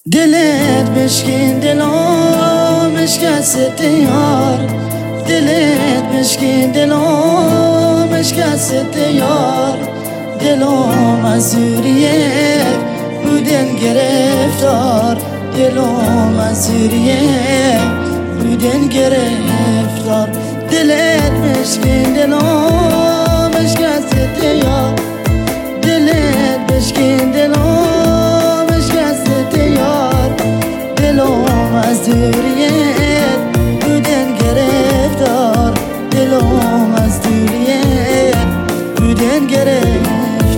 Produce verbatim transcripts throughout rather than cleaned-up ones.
دلت بشکین دلم اشکست یار، دلت بشکین دلم اشکست یار. دلم از زوریه بودن گرفتار، دلم از زوریه بودن گرفتار. دلت بشکین دلم اشکست یار، دلت بشکین دلم اشکست یار. دلم از دوریت بودن گرفتار، دلم از دوریت بودن گرفتار.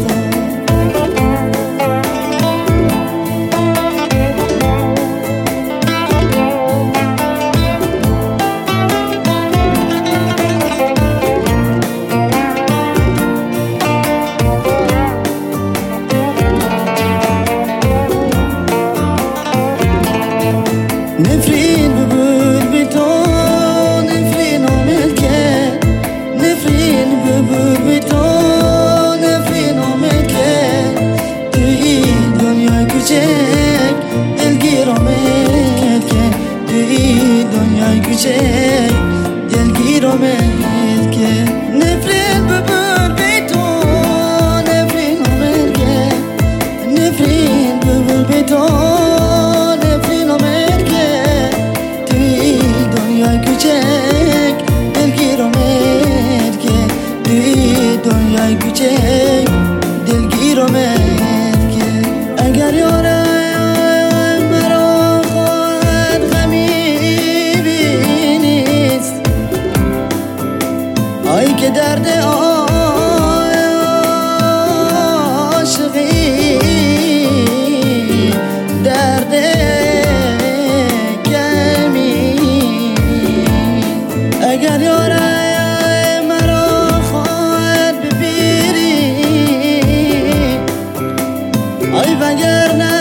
نفرین ببود بی تو، نفرین و ملکه، نفرین ببود بی تو، نفرین و ملکه. توی دنیای کوچک دلگیر و ملکه، توی دنیای کوچک دلگیر و ملکه. نفرین ببود بی تو، نفرین و ملکه، نفرین ببود بی تو، کوچک دلگیر و ملکه، توی دنیای کوچک دلگیر و ملکه. اگر یارم مرا خواهد غمی بینیست، آی که درد عاشقی درد اگر یارم مرا خواهد ببینی، آی وگرنه